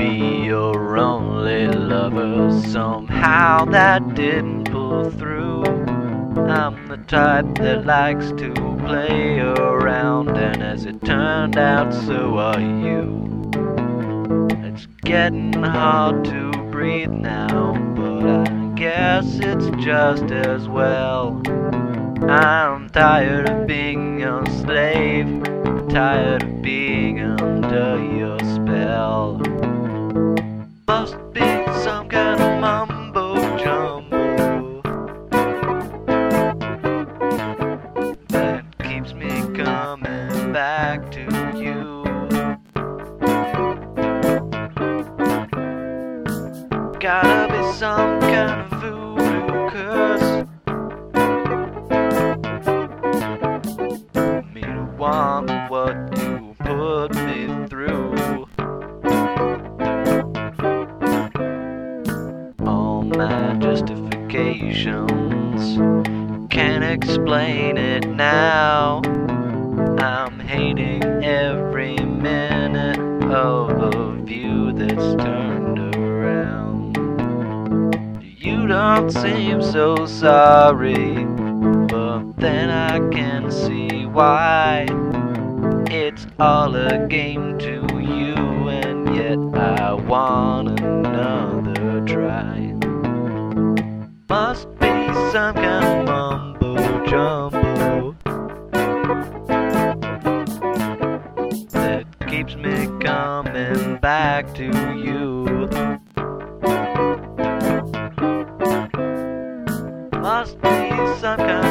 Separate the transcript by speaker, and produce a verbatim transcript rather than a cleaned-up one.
Speaker 1: be your only lover. Somehow that didn't pull through. I'm the type that likes to play around, and as it turned out, so are you. It's getting hard to breathe now, but I guess it's just as well. I'm tired of being a slave, tired of being under your spell. Must be some kind of mumbo jumbo that keeps me coming back to you. Gotta be some kind of voodoo curse me to want what you put me through. All my justifications can't explain it now. I'm hating every minute of a view that's turned around. You don't seem so sorry, but then I can see why. It's all a game to you, and yet I want another try. Must be some kind of mumbo jumbo that keeps me coming back to you. Must be some kind